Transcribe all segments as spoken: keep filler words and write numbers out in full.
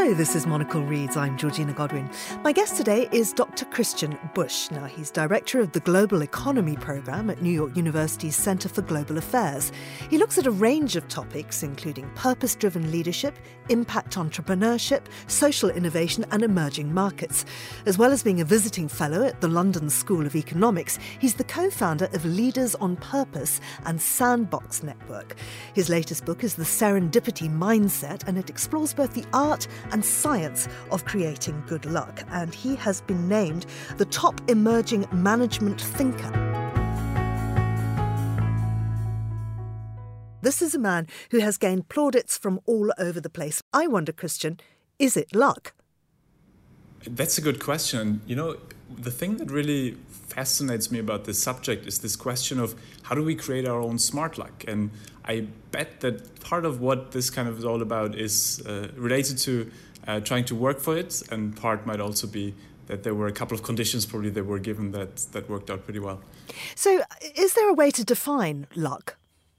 Hello, this is Monocle Reads. I'm Georgina Godwin. My guest today is Doctor Christian Busch. Now, he's director of the Global Economy Programme at New York University's Centre for Global Affairs. He looks at a range of topics, including purpose-driven leadership, impact entrepreneurship, social innovation and emerging markets. As well as being a visiting fellow at the London School of Economics, he's the co-founder of Leaders on Purpose and Sandbox Network. His latest book is The Serendipity Mindset, and it explores both the art and science of creating good luck. And he has been named the top emerging management thinker. This is a man who has gained plaudits from all over the place. I wonder, Christian, is it luck? That's a good question. You know, the thing that really fascinates me about this subject is this question of how do we create our own smart luck? And I bet that part of what this kind of is all about is uh, related to uh, trying to work for it, and part might also be that there were a couple of conditions probably that were given that, that worked out pretty well. So is there a way to define luck?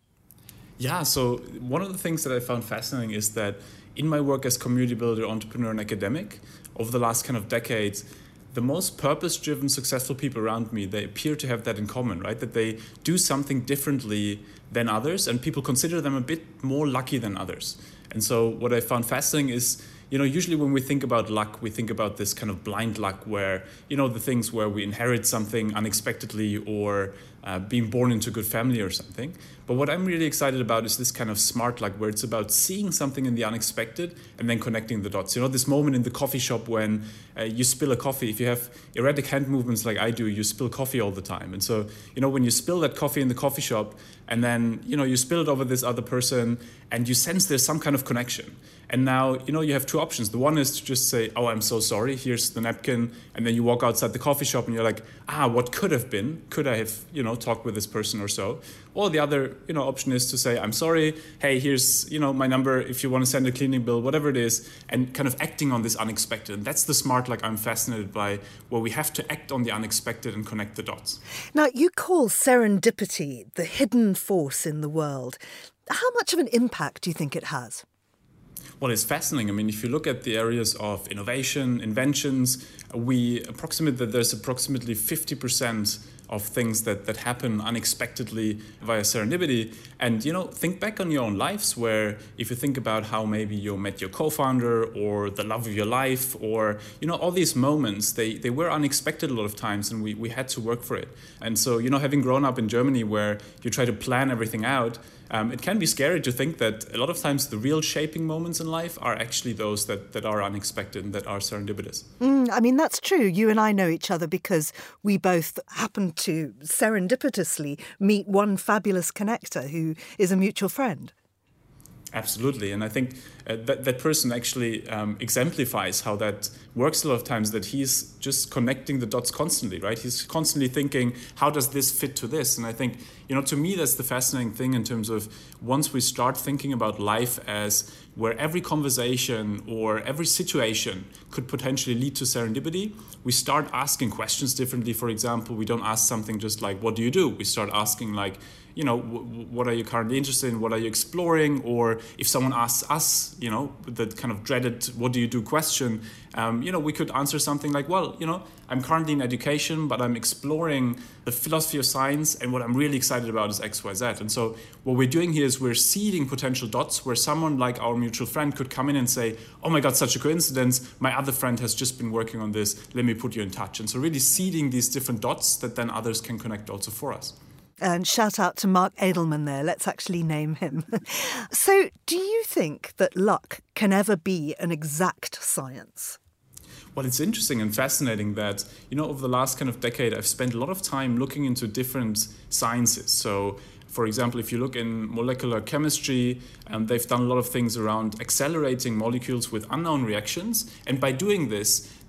Yeah, so one of the things that I found fascinating is that in my work as community builder, entrepreneur and academic, over the last kind of decades, the most purpose-driven, successful people around me, they appear to have that in common, right? That they do something differently than others, and people consider them a bit more lucky than others. And so what I found fascinating is, you know, usually when we think about luck, we think about this kind of blind luck where, you know, the things where we inherit something unexpectedly or uh, being born into a good family or something. But what I'm really excited about is this kind of smart luck where it's about seeing something in the unexpected and then connecting the dots. You know, this moment in the coffee shop when uh, you spill a coffee. If you have erratic hand movements like I do, you spill coffee all the time. And so, you know, when you spill that coffee in the coffee shop and then, you know, you spill it over this other person and you sense there's some kind of connection. And now, you know, you have two options. The one is to just say, oh, I'm so sorry, here's the napkin. And then you walk outside the coffee shop and you're like, ah, what could have been? Could I have, you know, talked with this person or so? Or the other, you know, option is to say, I'm sorry, hey, here's, you know, my number if you want to send a cleaning bill, whatever it is, and kind of acting on this unexpected. And that's the smart luck I'm fascinated by, where we have to act on the unexpected and connect the dots. Now, you call serendipity the hidden force in the world. How much of an impact do you think it has? Well, it's fascinating. I mean, if you look at the areas of innovation, inventions, we approximate that there's approximately fifty percent of things that, that happen unexpectedly via serendipity. And, you know, think back on your own lives where if you think about how maybe you met your co-founder or the love of your life or, you know, all these moments, they, they were unexpected a lot of times and we, we had to work for it. And so, you know, having grown up in Germany where you try to plan everything out, Um, it can be scary to think that a lot of times the real shaping moments in life are actually those that, that are unexpected and that are serendipitous. Mm, I mean, that's true. You and I know each other because we both happen to serendipitously meet one fabulous connector who is a mutual friend. Absolutely. And I think uh, that, that person actually um, exemplifies how that works a lot of times, that he's just connecting the dots constantly, right? He's constantly thinking, how does this fit to this? And I think, you know, to me, that's the fascinating thing in terms of once we start thinking about life as where every conversation or every situation could potentially lead to serendipity, we start asking questions differently. For example, we don't ask something just like, what do you do? We start asking like, you know, w- what are you currently interested in? What are you exploring? Or if someone asks us, you know, that kind of dreaded, what do you do question, um, you know, we could answer something like, well, you know, I'm currently in education, but I'm exploring the philosophy of science. And what I'm really excited about is X, Y, Z. And so what we're doing here is we're seeding potential dots where someone like our mutual friend could come in and say, oh my God, such a coincidence. My other friend has just been working on this. Let me put you in touch. And so really seeding these different dots that then others can connect also for us. And shout out to Mark Edelman there. Let's actually name him. So do you think that luck can ever be an exact science? Well, it's interesting and fascinating that, you know, over the last kind of decade, I've spent a lot of time looking into different sciences. So, for example, if you look in molecular chemistry, um, they've done a lot of things around accelerating molecules with unknown reactions. And by doing this,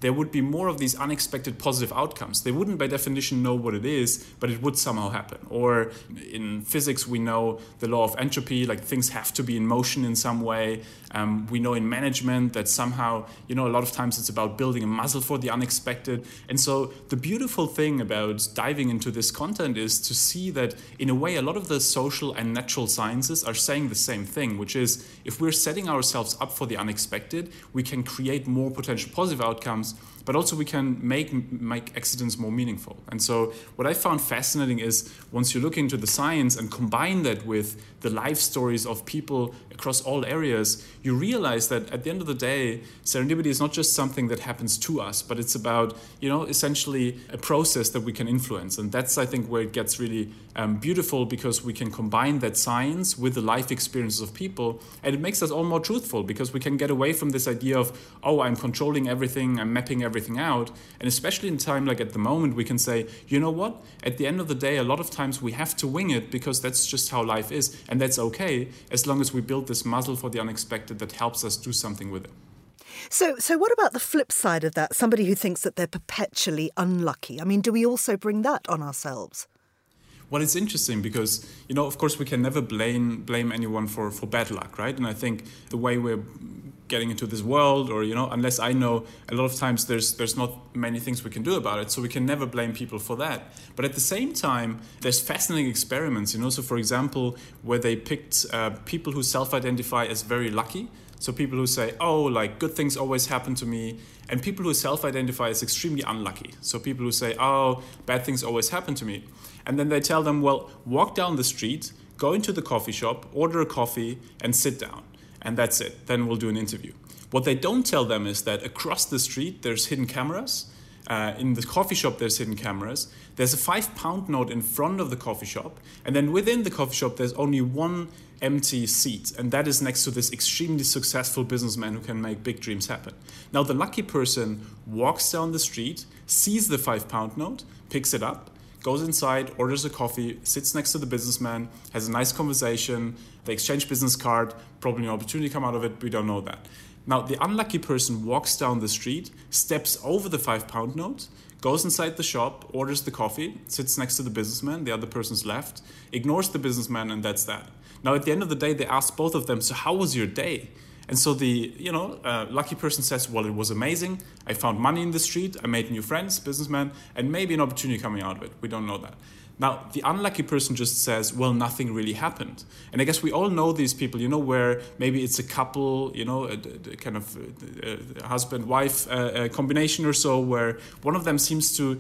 there would be more of these unexpected positive outcomes. They wouldn't by definition know what it is, but it would somehow happen. Or in physics, we know the law of entropy, like things have to be in motion in some way. Um, we know in management that somehow, you know, a lot of times it's about building a muscle for the unexpected. And so the beautiful thing about diving into this content is to see that in a way, a lot of the social and natural sciences are saying the same thing, which is if we're setting ourselves up for the unexpected, we can create more potential positive outcomes, but also we can make make accidents more meaningful. And so what I found fascinating is once you look into the science and combine that with the life stories of people across all areas, you realize that at the end of the day, serendipity is not just something that happens to us, but it's about, you know, essentially a process that we can influence. And that's, I think, where it gets really um, beautiful, because we can combine that science with the life experiences of people, and it makes us all more truthful, because we can get away from this idea of, oh, I'm controlling everything, I'm mapping everything out. And especially in time like at the moment, we can say, you know what, at the end of the day, a lot of times we have to wing it, because that's just how life is. And that's okay, as long as we build this muscle for the unexpected that helps us do something with it. So, so what about the flip side of that? Somebody who thinks that they're perpetually unlucky. I mean, do we also bring that on ourselves? Well, it's interesting because, you know, of course, we can never blame blame anyone for, for bad luck, right? And I think the way we're getting into this world, or, you know, unless I know, a lot of times there's there's not many things we can do about it, so we can never blame people for that. But at the same time, there's fascinating experiments, you know, so for example, where they picked uh, people who self-identify as very lucky. So people who say, oh, like good things always happen to me, and people who self-identify as extremely unlucky. So people who say, oh, bad things always happen to me. And then they tell them, well, walk down the street, go into the coffee shop, order a coffee, and sit down. And that's it. Then we'll do an interview. What they don't tell them is that across the street, there's hidden cameras. Uh, in the coffee shop, there's hidden cameras. There's a five pound note in front of the coffee shop. And then within the coffee shop, there's only one empty seat. And that is next to this extremely successful businessman who can make big dreams happen. Now, the lucky person walks down the street, sees the five pound note, picks it up, goes inside, orders a coffee, sits next to the businessman, has a nice conversation, they exchange business card, probably an opportunity come out of it, we don't know that. Now, the unlucky person walks down the street, steps over the five pound note, goes inside the shop, orders the coffee, sits next to the businessman, the other person's left, ignores the businessman, and that's that. Now, at the end of the day, they ask both of them, so how was your day? And so the, you know, uh, lucky person says, well, it was amazing. I found money in the street. I made new friends, businessman, and maybe an opportunity coming out of it. We don't know that. Now, the unlucky person just says, well, nothing really happened. And I guess we all know these people, you know, where maybe it's a couple, you know, a, a kind of a husband-wife uh, combination or so, where one of them seems to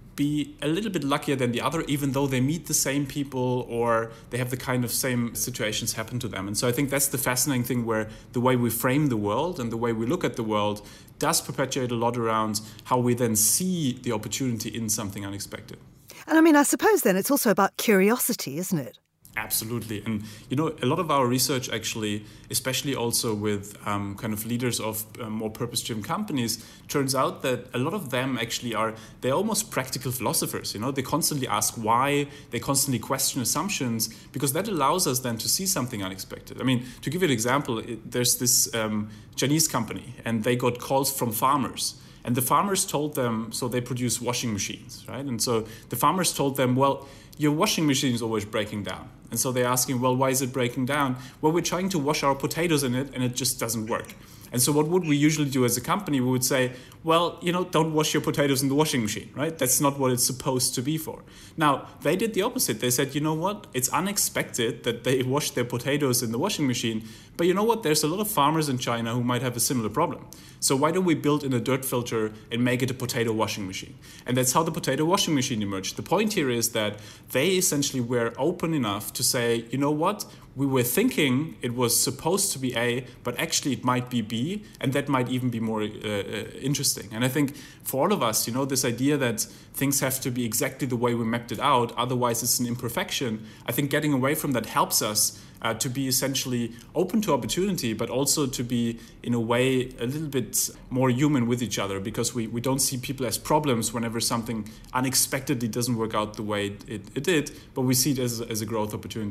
be a little bit luckier than the other, even though they meet the same people or they have the kind of same situations happen to them. And so I think that's the fascinating thing, where the way we frame the world and the way we look at the world does perpetuate a lot around how we then see the opportunity in something unexpected. And I mean, I suppose then it's also about curiosity, isn't it? Absolutely. And, you know, a lot of our research actually, especially also with um, kind of leaders of uh, more purpose-driven companies, turns out that a lot of them actually are, they're almost practical philosophers, you know, they constantly ask why, they constantly question assumptions, because that allows us then to see something unexpected. I mean, to give you an example, it, there's this um, Chinese company, and they got calls from farmers. And the farmers told them, so they produce washing machines, right? And so the farmers told them, well, your washing machine is always breaking down. And so they're asking, well, why is it breaking down? Well, we're trying to wash our potatoes in it, and it just doesn't work. And so what would we usually do as a company? We would say, well, you know, don't wash your potatoes in the washing machine, right? That's not what it's supposed to be for. Now, they did the opposite. They said, you know what? It's unexpected that they wash their potatoes in the washing machine. But you know what? There's a lot of farmers in China who might have a similar problem. So why don't we build in a dirt filter and make it a potato washing machine? And that's how the potato washing machine emerged. The point here is that they essentially were open enough to say, you know what? We were thinking it was supposed to be A, but actually it might be B, and that might even be more uh, uh, interesting. And I think for all of us, you know, this idea that things have to be exactly the way we mapped it out, otherwise it's an imperfection, I think getting away from that helps us uh, to be essentially open to opportunity, but also to be, in a way, a little bit more human with each other, because we, we don't see people as problems whenever something unexpectedly doesn't work out the way it, it did, but we see it as, as a growth opportunity.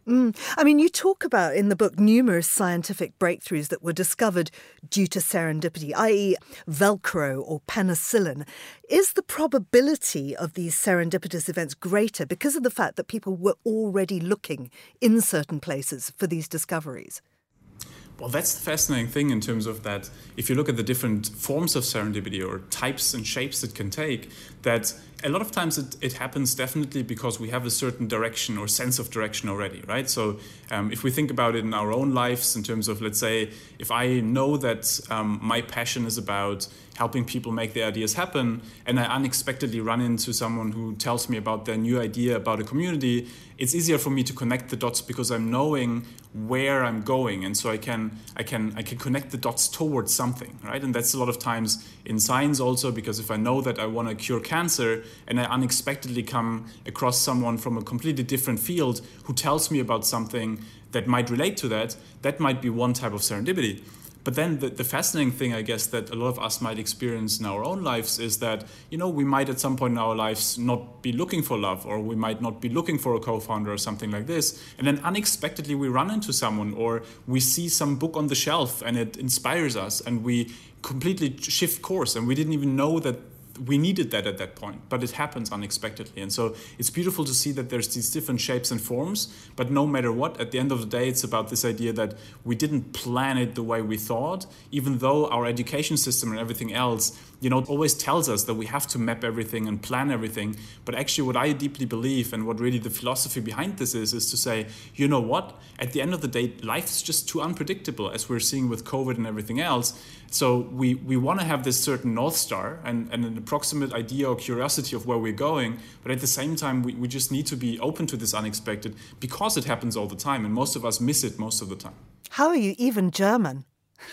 Mm. I mean, you talk about in the book numerous scientific breakthroughs that were discovered due to serendipity, that is Velcro or penicillin. Is the probability of these serendipitous events greater because of the fact that people were already looking in certain places for these discoveries? Well, that's the fascinating thing in terms of that if you look at the different forms of serendipity or types and shapes it can take, that a lot of times it, it happens definitely because we have a certain direction or sense of direction already, right? So um, if we think about it in our own lives in terms of, let's say, if I know that um, my passion is about helping people make their ideas happen, and I unexpectedly run into someone who tells me about their new idea about a community, it's easier for me to connect the dots because I'm knowing where I'm going, and so I can I can I can connect the dots towards something, right? And that's a lot of times in science also, because if I know that I want to cure cancer and I unexpectedly come across someone from a completely different field who tells me about something that might relate to that, that might be one type of serendipity. But then the, the fascinating thing, I guess, that a lot of us might experience in our own lives is that, you know, we might at some point in our lives not be looking for love, or we might not be looking for a co-founder or something like this. And then unexpectedly we run into someone, or we see some book on the shelf and it inspires us and we completely shift course, and we didn't even know that we needed that at that point, but it happens unexpectedly. And so it's beautiful to see that there's these different shapes and forms, but no matter what, at the end of the day, it's about this idea that we didn't plan it the way we thought, even though our education system and everything else, you know, always tells us that we have to map everything and plan everything. But actually what I deeply believe, and what really the philosophy behind this is, is to say, you know what, at the end of the day, life is just too unpredictable, as we're seeing with COVID and everything else. So we, we want to have this certain North Star and, and an approximate idea or curiosity of where we're going. But at the same time, we, we just need to be open to this unexpected, because it happens all the time. And most of us miss it most of the time. How are you even German?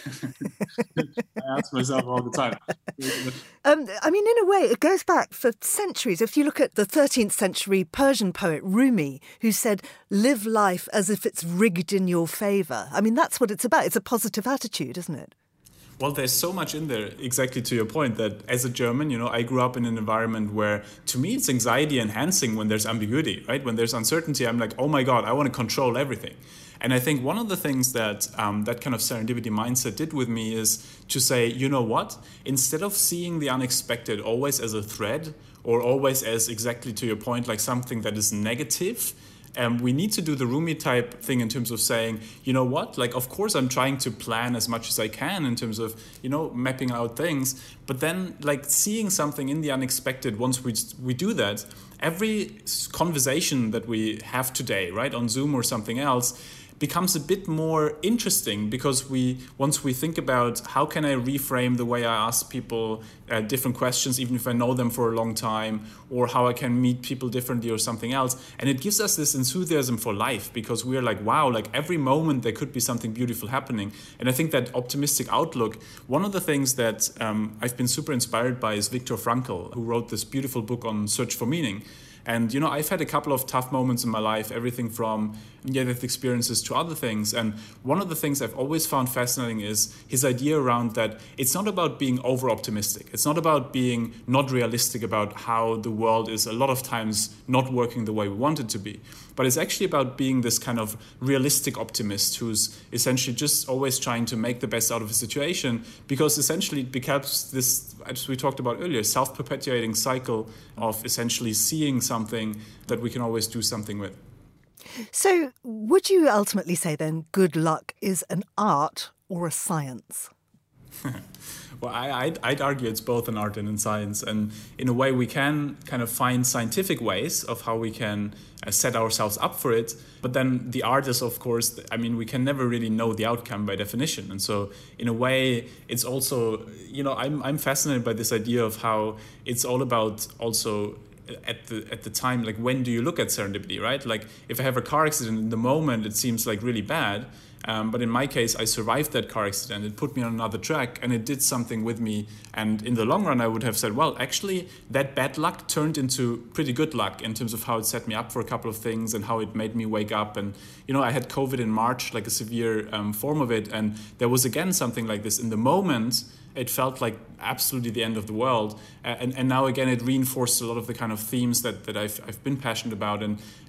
I ask myself all the time. um, I mean, in a way, it goes back for centuries. If you look at the thirteenth century Persian poet Rumi, who said, live life as if it's rigged in your favour. I mean, that's what it's about. It's a positive attitude, isn't it? Well, there's so much in there, exactly to your point, that as a German, you know, I grew up in an environment where, to me, it's anxiety enhancing when there's ambiguity, right? When there's uncertainty, I'm like, oh my God, I want to control everything. And I think one of the things that um, that kind of serendipity mindset did with me is to say, you know what? Instead of seeing the unexpected always as a threat, or always as, exactly to your point, like something that is negative, Um, we need to do the Rumi type thing in terms of saying, you know what, like, of course, I'm trying to plan as much as I can in terms of, you know, mapping out things. But then, like, seeing something in the unexpected, once we we do that, every conversation that we have today, right, on Zoom or something else, becomes a bit more interesting, because we once we think about how can I reframe the way I ask people uh, different questions, even if I know them for a long time, or how I can meet people differently or something else. And it gives us this enthusiasm for life, because we're like, wow, like every moment there could be something beautiful happening. And I think that optimistic outlook, one of the things that um, I've been super inspired by is Viktor Frankl, who wrote this beautiful book on search for meaning. And, you know, I've had a couple of tough moments in my life, everything from near-death experiences to other things. And one of the things I've always found fascinating is his idea around that it's not about being over-optimistic. It's not about being not realistic about how the world is a lot of times not working the way we want it to be. But it's actually about being this kind of realistic optimist who's essentially just always trying to make the best out of a situation, because essentially it becomes this, as we talked about earlier, self-perpetuating cycle of essentially seeing something that we can always do something with. So would you ultimately say then good luck is an art or a science? Well, I, I'd, I'd argue it's both an art and a science. And in a way, we can kind of find scientific ways of how we can uh, set ourselves up for it. But then the art is, of course, I mean, we can never really know the outcome by definition. And so in a way, it's also, you know, I'm, I'm fascinated by this idea of how it's all about also at the at the time, like, when do you look at serendipity, right? Like, if I have a car accident in the moment, it seems like really bad. Um, but in my case, I survived that car accident. It put me on another track, and it did something with me. And in the long run, I would have said, well, actually, that bad luck turned into pretty good luck in terms of how it set me up for a couple of things and how it made me wake up. And, you know, I had COVID in March, like a severe um, form of it. And there was, again, something like this. In the moment, it felt like absolutely the end of the world. Uh, and, and now, again, it reinforced a lot of the kind of themes that, that I've, I've been passionate about. And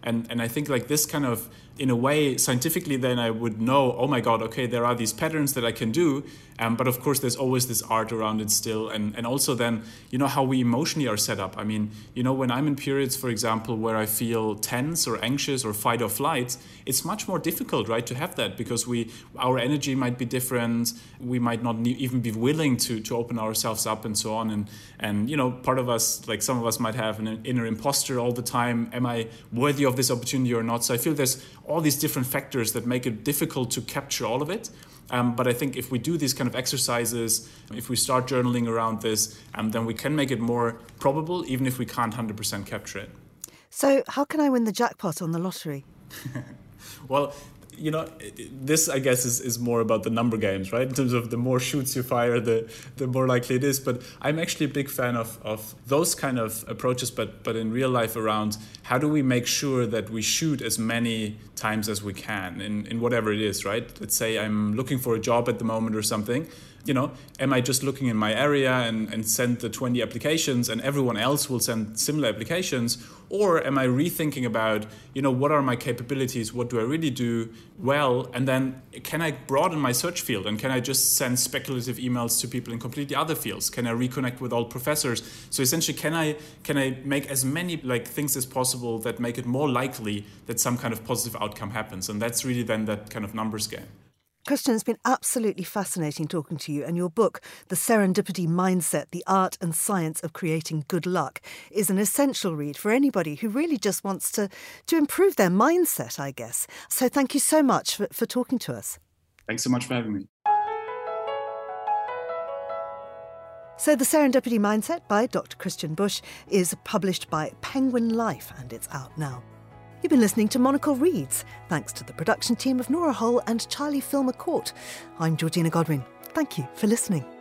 And and I think like this kind of, in a way, scientifically, then I would know, oh my God, okay, there are these patterns that I can do. Um, but of course, there's always this art around it still. And, and also then, you know, how we emotionally are set up. I mean, you know, when I'm in periods, for example, where I feel tense or anxious or fight or flight, it's much more difficult, right, to have that, because we our energy might be different. We might not ne- even be willing to, to open ourselves up and so on. And, and, you know, part of us, like some of us might have an inner imposter all the time. Am I worthy of this opportunity or not? So I feel there's all these different factors that make it difficult to capture all of it. Um, but I think if we do these kind of exercises, if we start journaling around this, um, then we can make it more probable, even if we can't one hundred percent capture it. So how can I win the jackpot on the lottery? Well, you know, this, I guess, is, is more about the number games, right? In terms of the more shoots you fire, the the more likely it is. But I'm actually a big fan of, of those kind of approaches, but but in real life around how do we make sure that we shoot as many times as we can in, in whatever it is, right? Let's say I'm looking for a job at the moment or something. You know, am I just looking in my area and, and send the twenty applications and everyone else will send similar applications? Or am I rethinking about, you know, what are my capabilities? What do I really do well? And then can I broaden my search field? And can I just send speculative emails to people in completely other fields? Can I reconnect with old professors? So essentially, can I can I make as many like things as possible that make it more likely that some kind of positive outcome happens? And that's really then that kind of numbers game. Christian, it's been absolutely fascinating talking to you, and your book, The Serendipity Mindset, The Art and Science of Creating Good Luck, is an essential read for anybody who really just wants to, to improve their mindset, I guess. So thank you so much for, for talking to us. Thanks so much for having me. So The Serendipity Mindset by Doctor Christian Busch is published by Penguin Life, and it's out now. You've been listening to Monocle Reads, thanks to the production team of Nora Hole and Charlie Filmer Court. I'm Georgina Godwin. Thank you for listening.